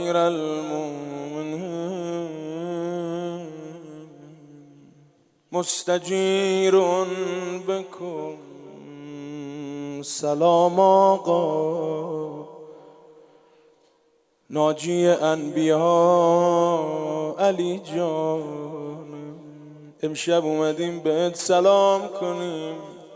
امیر المؤمنین مستجیر بکم سلام آقا ناجی انبیا علی جان. امشب اومدیم بهت سلام کنیم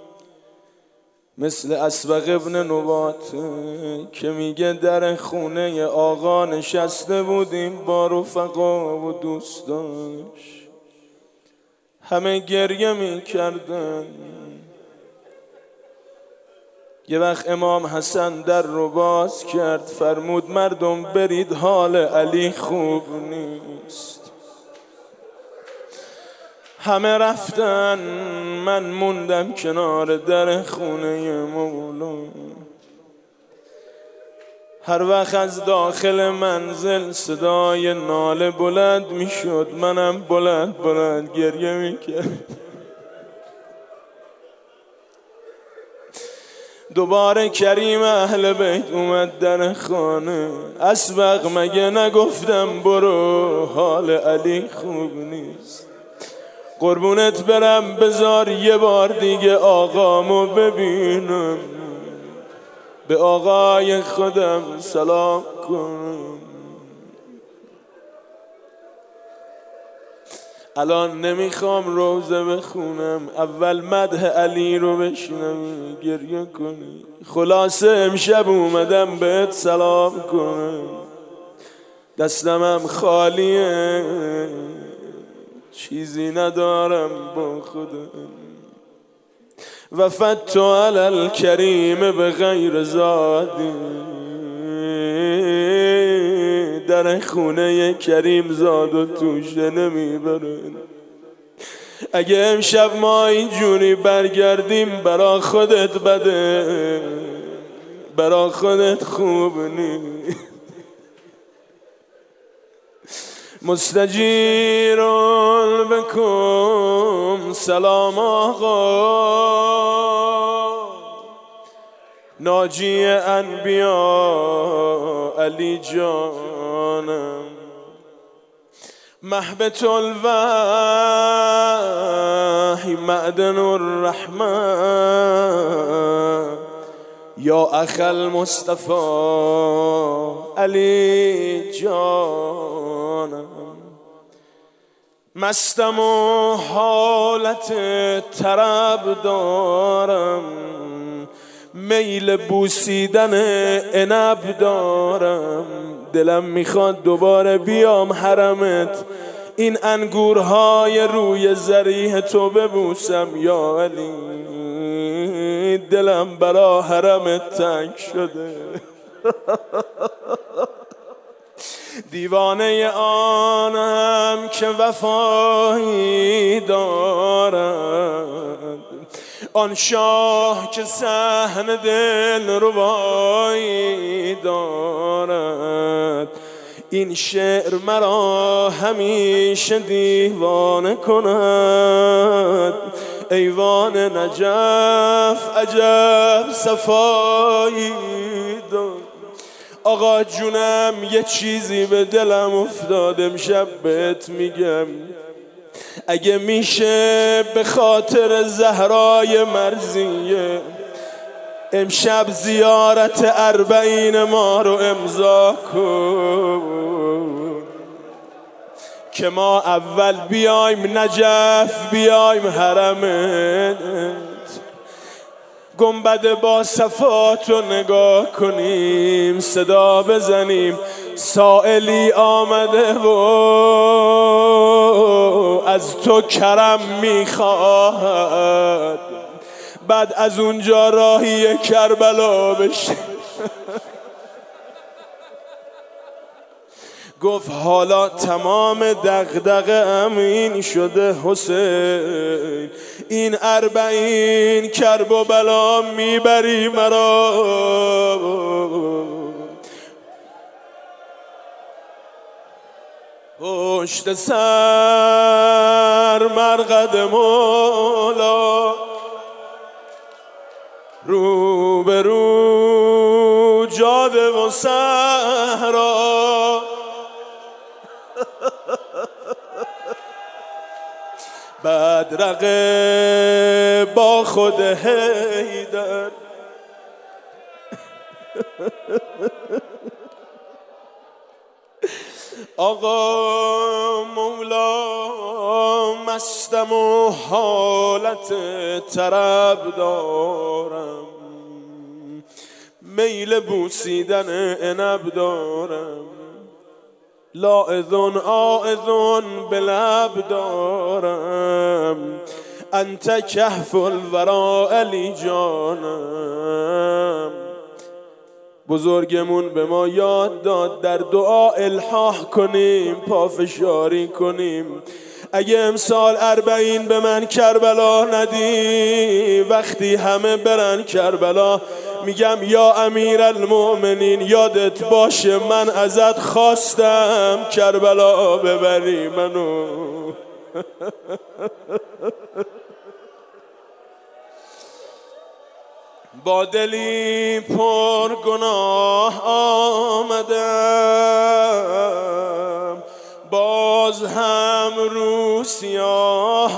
مثل اسبق ابن نبات که میگه در خونه آقا نشسته بودیم با رفقا و دوستاش، همه گریه میکردن. یه وقت امام حسن در رو باز کرد، فرمود مردم برید حال علی خوب نیست. همه رفتن، من موندم کنار در خونه مولا. هر وقت از داخل منزل صدای ناله بلند میشد، منم بلند بلند گریه میکرد. دوباره کریم اهل بیت اومد در خانه. اسبق مگه نگفتم برو حال علی خوب نیست؟ قربونت برم بذار یه بار دیگه آقامو ببینم، به آقای خودم سلام کنم. الان نمیخوام روزه بخونم، اول مدح علی رو بشنم گریه کنی. خلاصه امشب اومدم بهت سلام کنم، دستمم خالیه، چیزی ندارم با خودم. وفدت علی الکریم به غیر زادی، در خونه کریم زاد و توشه نمیبرن. اگه امشب ما اینجوری برگردیم برا خودت بده، برا خودت خوب نیست. مستجیر بکم سلام آقا ناجی انبیا علی جانم. محبت الوحی معدن الرحمن یا اخ المصطفى علی جانم. مستم و حالت طرب دارم، میل بوسیدن عنب دارم. دلم میخواد دوباره بیام حرمت، این انگورهای روی ذریح تو ببوسم یا علی. دلم برا حرمت تنگ شده. دیوانه آنم که وفایی دارد، آن شاه که صحن دل ربایی دارد. این شعر مرا همیشه دیوانه کند. ایوان نجف عجب صفایی دارد. آقا جونم یه چیزی به دلم افتاد، امشب بهت میگم. اگه میشه به خاطر زهرای مرضیه امشب زیارت 40 ما رو امضا کن، که ما اول بیایم نجف، بیایم حرمت، گنبد با صفات رو نگاه کنیم، صدا بزنیم سائلی آمده و از تو کرم میخواهد. بعد از اونجا راهی کربلا بشه. گفت حالا تمام دغدغه امین شده حسین، این 40 کرب و بلا میبری مرا. پشت سر مرقد مولا، رو به رو جاده و صحرا. بدرقه با خود حیدر. آقا مولا مستم و حالت طرب دارم، میل بوسیدن عنب دارم، لاعذون آعذون به لب دارم، انت کهف الورا علی جانم. بزرگمون به ما یاد داد در دعا الحاح کنیم، پافشاری کنیم. اگه امسال 40 به من کربلا ندی، وقتی همه برن کربلا میگم یا امیر المؤمنین یادت باشه من ازت خواستم کربلا ببری منو. با دلی پر گناه آمدم، باز هم رو سیاه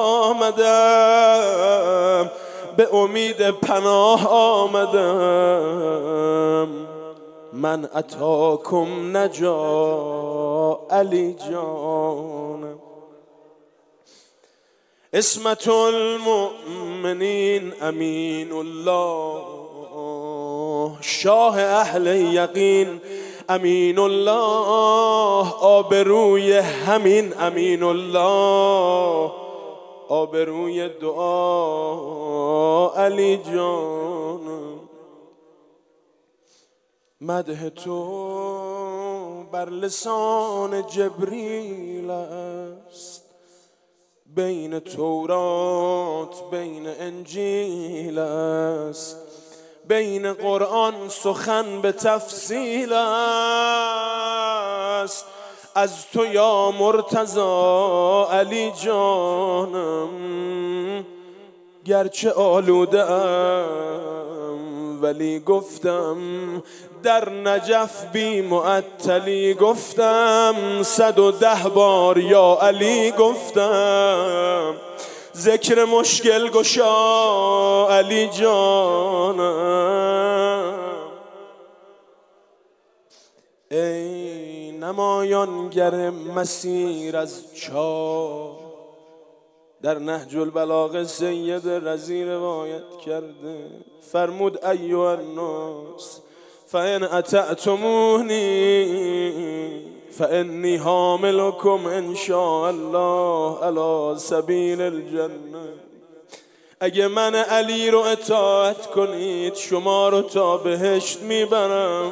آمدم، به امید پناه آمدم. من اتاکم نجا علی جانم. اسمت المؤمنین امین الله، شاه اهل یقین امین الله، آبروی همین امین الله، آبروی دعا علی جانم. مدح تو بر لسان جبریل است، بین تورات بین انجیل است، بین قرآن سخن به تفصیل است. از تو یا مرتضی علی جانم، گرچه آلوده ام ولی گفتم، در نجف بی معطلی گفتم، 110 بار یا علی گفتم. ذکر مشکل گشا علی جانم. ای نمایانگر مسیر از چاه، در نهج البلاغه سید رضی روایت کرده، فرمود ایها الناس فان اطعتمونی فانی حاملکم ان شاء الله علی سبیل الجنه. اگه من علی رو اطاعت کنید شما رو تا بهشت میبرم.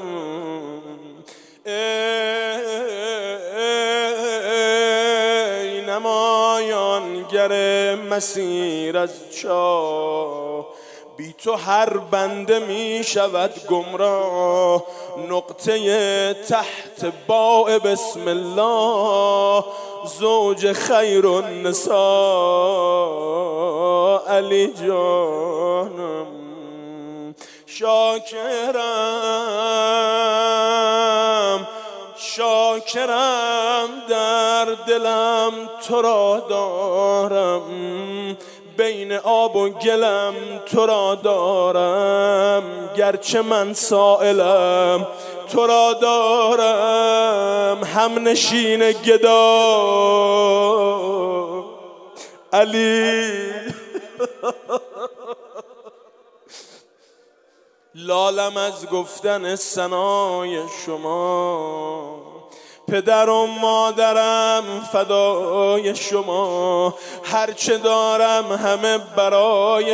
ای نمایانگر مسیر از چاه، بی تو هر بنده می شود گمراه. نقطه تحت باء بسم الله، زوج خیر النساء علی جانم. شاکرم در دلم تو را دارم، بین آب و گلم تو را دارم، گرچه من سائلم تو را دارم. هم نشین گدا علی، لالم از گفتن ثنای شما، پدر و مادرم فدای شما، هرچه دارم همه برای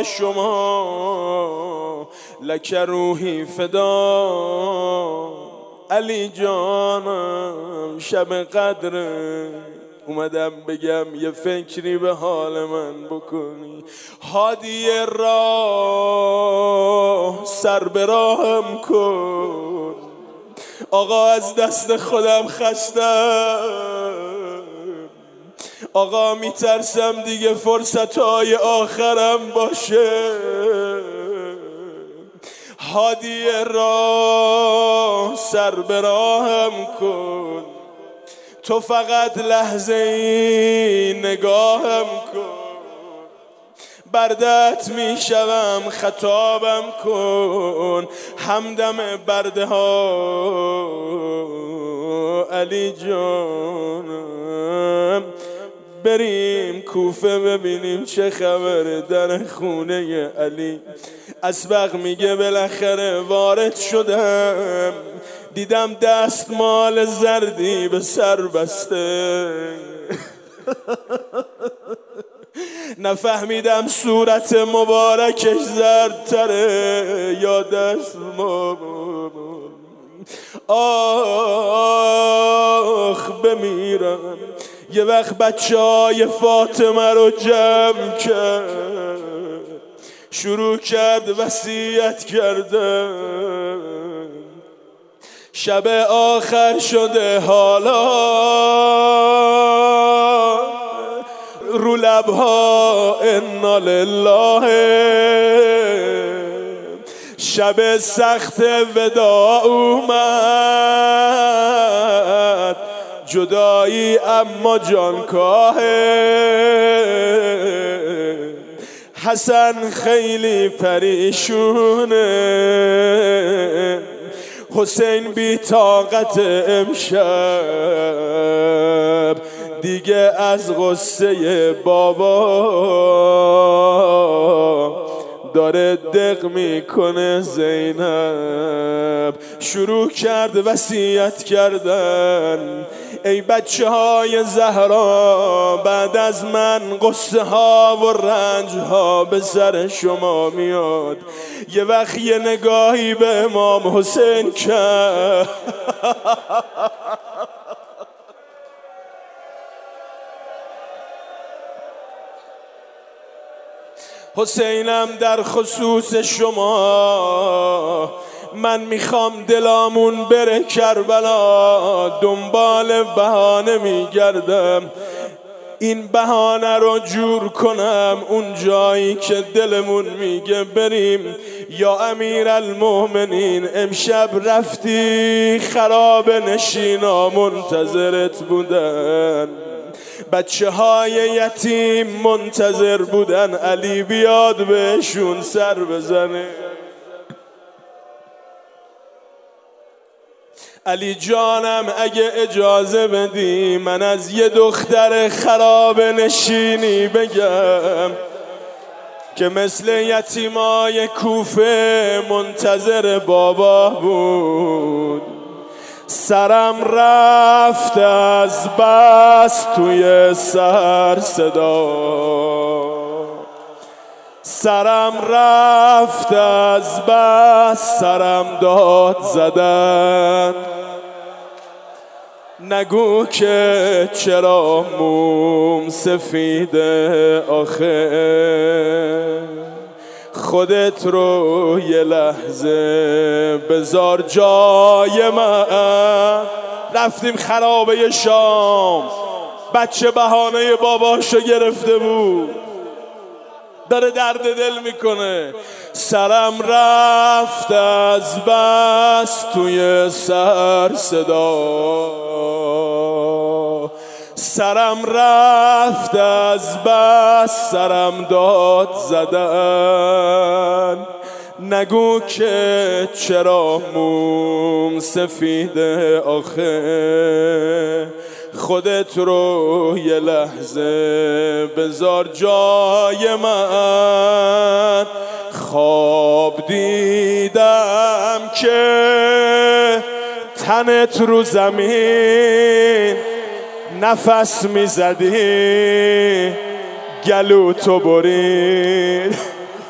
شما. لک روحی فدا علی جانم. شب قدر اومدم بگم یه فکری به حال من بکنی. هادی راه سر به راهم کن، آقا از دست خودم خستم، آقا میترسم دیگه فرصتهای آخرم باشه. هادی راه سر به راهم کن، تو فقط لحظه ای نگاهم کن، بردت میشوم خطابم کن، همدم برده ها علی جانم. بریم کوفه ببینیم چه خبره در خونه علی. اسبق میگه بالاخره وارد شدم، دیدم دستمال زردی به سر بسته، نفهمیدم صورت مبارکش زردتره یا دستمال. آخ بمیرم. یه وقت بچه های فاطمه رو جمع کرد، شروع کرد وصیت کردن. شب آخر شده حالا رو لبها انا لله، شب سخت وداع اومد، جدایی اما جانکاهه. حسن خیلی پریشونه، حسین بی طاقت امشب، دیگه از غصه بابا داره دق میکنه. زینب شروع کرد وصیت کردن. ای بچه های زهرا، بعد از من قصه ها و رنج ها به سر شما میاد. یه وقت یه نگاهی به امام حسین کرد، حسینم در خصوص شما، من میخوام دلامون بره کربلا، دنبال بهانه میگردم، این بهانه رو جور کنم اون جایی که دلمون میگه بریم. یا امیرالمومنین امشب رفتی خراب نشینا منتظرت بودن، بچه های یتیم منتظر بودن علی بیاد بهشون سر بزنه. علی جانم اگه اجازه بدی من از یه دختر خراب نشینی بگم که مثل یتیمای کوفه منتظر بابا بود. سرم رفت از بس توی سر صدا، سرم رفت از بس سرم داد زدن. نگو که چرا موم سفیده آخه، خودت رو یه لحظه بذار جای من. رفتیم خرابه شام، بچه بهانه باباشو گرفته بود، داره درد دل میکنه. سرم رفت از بس توی سر صدا، سرم رفت از بس سرم داد زدن. نگو که چرا موم سفیده آخه، خودت رو یه لحظه بذار جای من. خواب دیدم که تنت رو زمین نفس میزدی، گلو تو برید.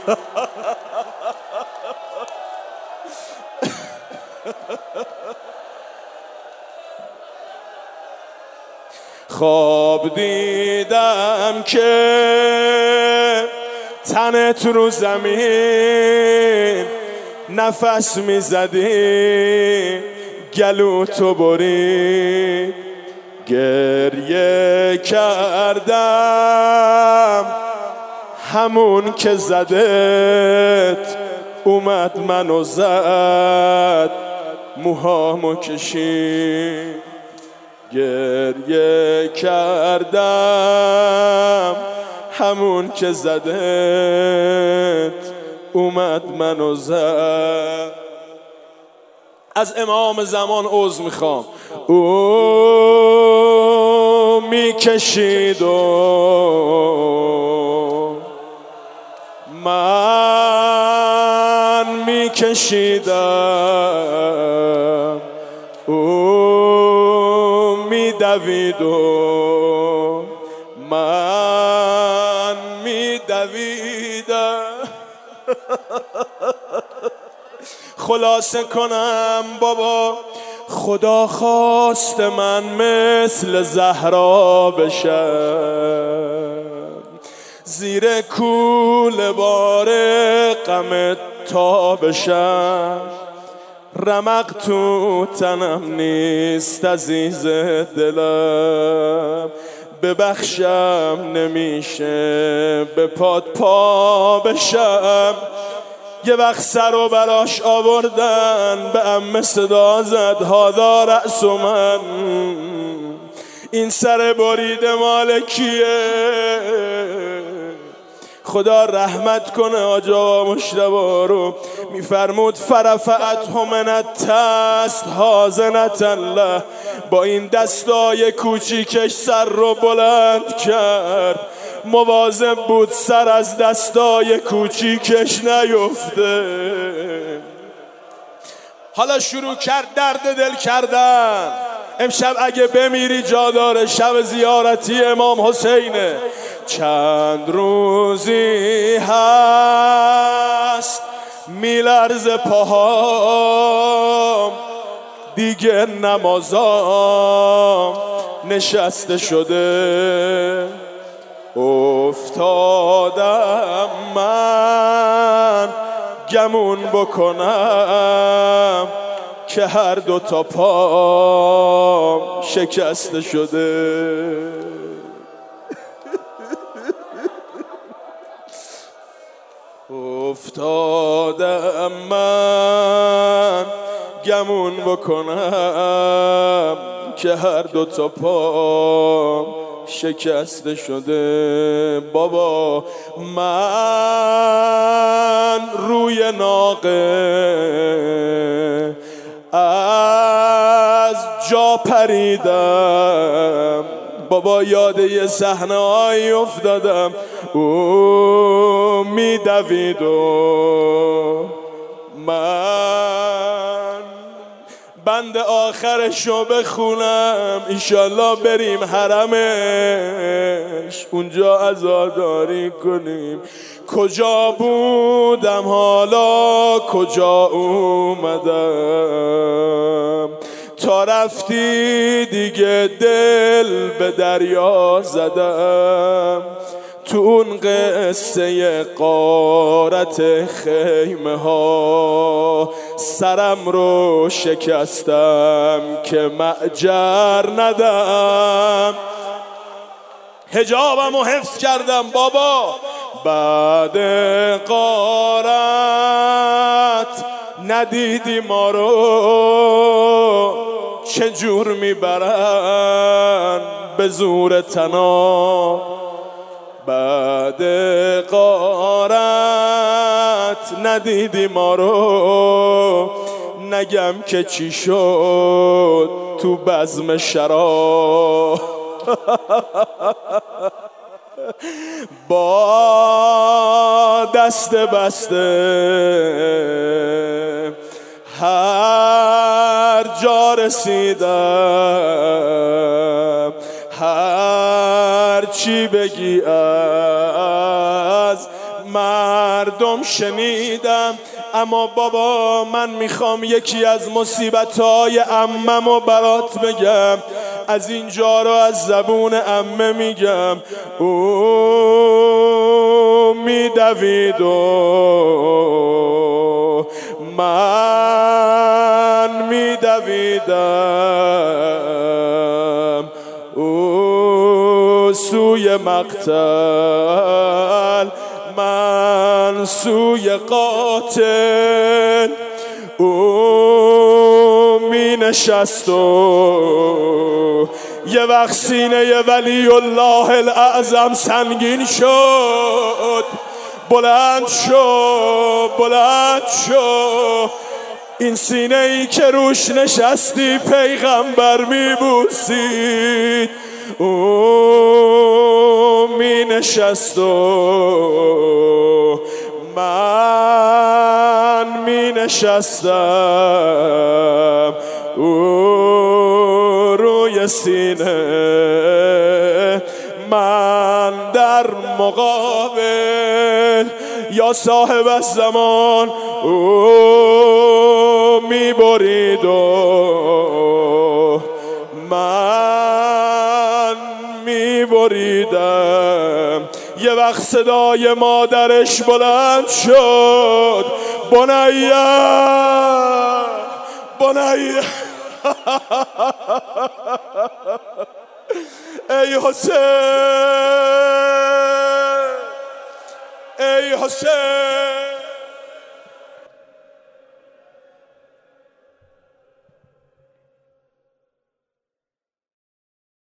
خواب دیدم که تنت رو زمین نفس میزدی، گلو تو برید. گریه کردم همون که زدت اومد منو زد، موهامو کشید گریه کردم همون که زدت اومد منو زد. از امام زمان عذر میخوام. او میکشید و من میکشیدم، او میدوید و من میدویدم. خلاصه کنم بابا، خدا خواست من مثل زهرا بشم، زیر کوله بار غم تا بشم. رمق تو تنم نیست عزیز دلم، ببخشم نمیشه به پات پا بشم. یه وقت سر و براش آوردن، به عمه صدا زد هادا رأس من، این سر بریده مال کیه؟ خدا رحمت کنه آجا مشتبه رو، میفرمود فرفعت من التست حازنت الله، با این دستای کوچیکش سر رو بلند کرد، مواظب بود سر از دستای کوچیکش نیفته. حالا شروع کرد درد دل کردن. امشب اگه بمیری جا داره، شب زیارتی امام حسینه. چند روزی هست میلرز پاهام، دیگه نمازام نشسته شده. افتادم من گمون بکنم که هر دو تا پام شکسته شده. افتادم من گمون بکنم که هر دو تا پام شکسته شده. بابا من روی ناقه از جا پریدم، بابا یاد یه صحنه هایی افتادم. او میدوید و من بند آخرشو بخونم، ایشالله بریم حرمش، اونجا عزاداری کنیم. کجا بودم حالا کجا اومدم، تا رفتی دیگه دل به دریا زدم. تو اون قصه غارت خیمه ها سرم رو شکستم که مأجر ندم. حجابم رو حفظ کردم بابا، بعد غارت ندیدی ما رو چجور میبرن به زور تنا. بعد غارت ندیدی ما رو، نگم که چی شد تو بزم شراب. با دست بسته هر جا رسیدم، هر چی بگی از مردم شنیدم. اما بابا من میخوام یکی از مصیبت‌های عممو برات بگم، از اینجا رو از زبون عمه میگم. او میدوید و من میدویدم، او سوی مقتل من سوی قاتل. او می نشست و یه وقت سینه ولی الله الاعظم سنگین شد، بلند شد، بلند شد. این سینه ای که روش نشستی پیغمبر میبوسید، او می نشست و من می نشستم او روی سینه، من در مقابل یا صاحب الزمان او می برید و من می بریدم. یه وقت صدای مادرش بلند شد، بنیه بنیه ای حسین، ای حسین.